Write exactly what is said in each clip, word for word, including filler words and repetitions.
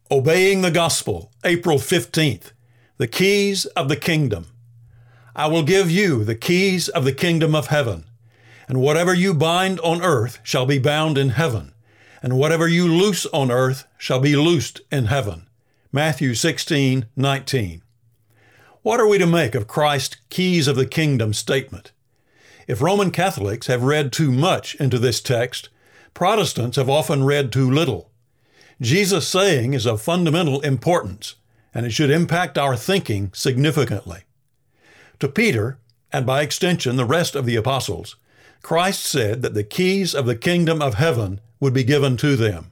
Obeying the Gospel, April fifteenth, the keys of the kingdom. I will give you the keys of the kingdom of heaven, and whatever you bind on earth shall be bound in heaven, and whatever you loose on earth shall be loosed in heaven. Matthew sixteen nineteen. What are we to make of Christ's keys of the kingdom statement? If Roman Catholics have read too much into this text, Protestants have often read too little. Jesus' saying is of fundamental importance, and it should impact our thinking significantly. To Peter, and by extension the rest of the apostles, Christ said that the keys of the kingdom of heaven would be given to them.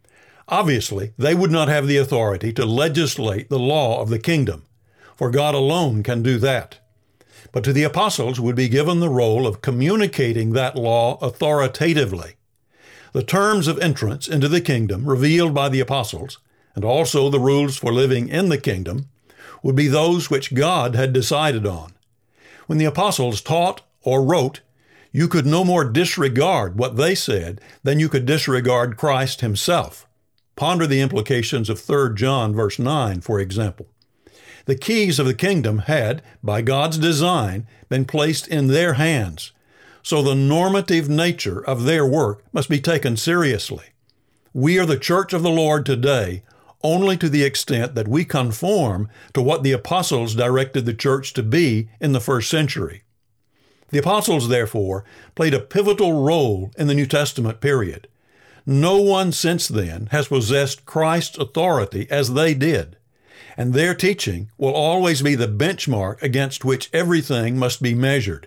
Obviously, they would not have the authority to legislate the law of the kingdom, for God alone can do that. But to the apostles would be given the role of communicating that law authoritatively. The terms of entrance into the kingdom revealed by the apostles, and also the rules for living in the kingdom, would be those which God had decided on. When the apostles taught or wrote, you could no more disregard what they said than you could disregard Christ himself. Ponder the implications of Third John verse nine, for example. The keys of the kingdom had, by God's design, been placed in their hands, so the normative nature of their work must be taken seriously. We are the church of the Lord today only to the extent that we conform to what the apostles directed the church to be in the first century. The apostles, therefore, played a pivotal role in the New Testament period. No one since then has possessed Christ's authority as they did, and their teaching will always be the benchmark against which everything must be measured.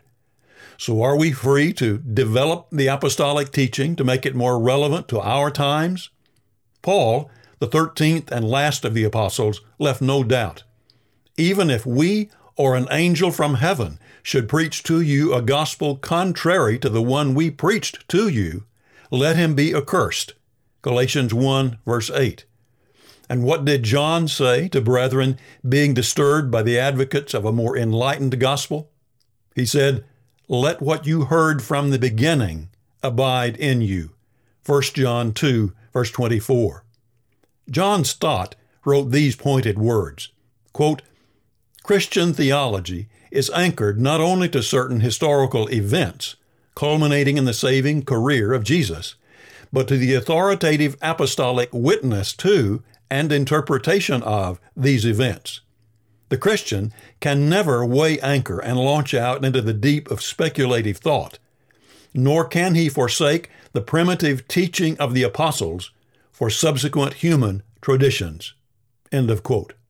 So are we free to develop the apostolic teaching to make it more relevant to our times? Paul, the thirteenth and last of the apostles, left no doubt. Even if we or an angel from heaven should preach to you a gospel contrary to the one we preached to you, let him be accursed. Galatians one, verse eight. And what did John say to brethren being disturbed by the advocates of a more enlightened gospel? He said, let what you heard from the beginning abide in you. First John two, verse twenty-four. John Stott wrote these pointed words, quote, Christian theology is anchored not only to certain historical events, culminating in the saving career of Jesus, but to the authoritative apostolic witness to and interpretation of these events. The Christian can never weigh anchor and launch out into the deep of speculative thought, nor can he forsake the primitive teaching of the apostles for subsequent human traditions. End of quote.